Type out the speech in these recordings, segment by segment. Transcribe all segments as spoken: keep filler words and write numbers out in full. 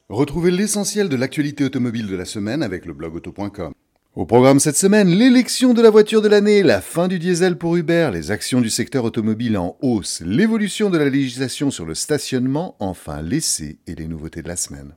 Retrouvez l'essentiel de l'actualité automobile de la semaine avec le blog auto point com. Au programme cette semaine, l'élection de la voiture de l'année, la fin du diesel pour Uber, les actions du secteur automobile en hausse, l'évolution de la législation sur le stationnement, enfin l'essai et les nouveautés de la semaine.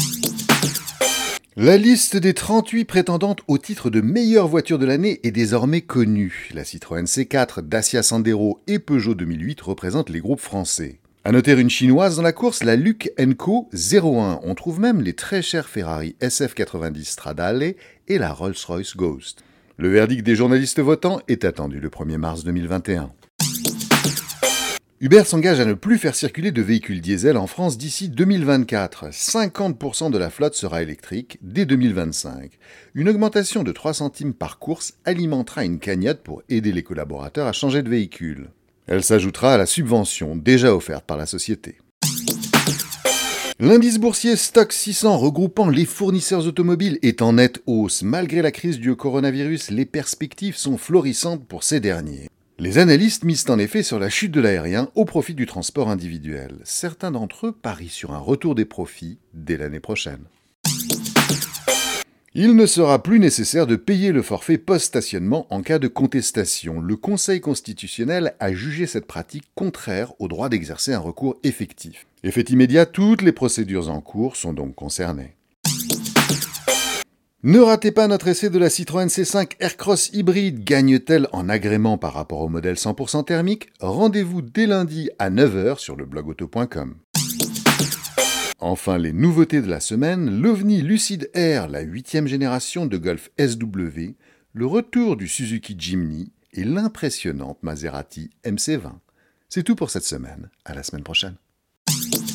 La liste des trente-huit prétendantes au titre de meilleure voiture de l'année est désormais connue. La Citroën C quatre, Dacia Sandero et Peugeot deux mille huit représentent les groupes français. À noter une chinoise dans la course, la Luke and Co zéro un. On trouve même les très chers Ferrari S F quatre-vingt-dix Stradale et la Rolls-Royce Ghost. Le verdict des journalistes votants est attendu le premier mars deux mille vingt et un. Uber s'engage à ne plus faire circuler de véhicules diesel en France d'ici deux mille vingt-quatre. cinquante pour cent de la flotte sera électrique dès deux mille vingt-cinq. Une augmentation de trois centimes par course alimentera une cagnotte pour aider les collaborateurs à changer de véhicule. Elle s'ajoutera à la subvention déjà offerte par la société. L'indice boursier Stoxx six cents regroupant les fournisseurs automobiles est en nette hausse. Malgré la crise du coronavirus, les perspectives sont florissantes pour ces derniers. Les analystes misent en effet sur la chute de l'aérien au profit du transport individuel. Certains d'entre eux parient sur un retour des profits dès l'année prochaine. Il ne sera plus nécessaire de payer le forfait post-stationnement en cas de contestation. Le Conseil constitutionnel a jugé cette pratique contraire au droit d'exercer un recours effectif. Effet immédiat, toutes les procédures en cours sont donc concernées. Ne ratez pas notre essai de la Citroën C cinq Aircross hybride. Gagne-t-elle en agrément par rapport au modèle cent pour cent thermique? Rendez-vous dès lundi à neuf heures sur le blog auto point com. Enfin, les nouveautés de la semaine, l'OVNI Lucid Air, la huitième génération de Golf S W, le retour du Suzuki Jimny et l'impressionnante Maserati M C vingt. C'est tout pour cette semaine. À la semaine prochaine.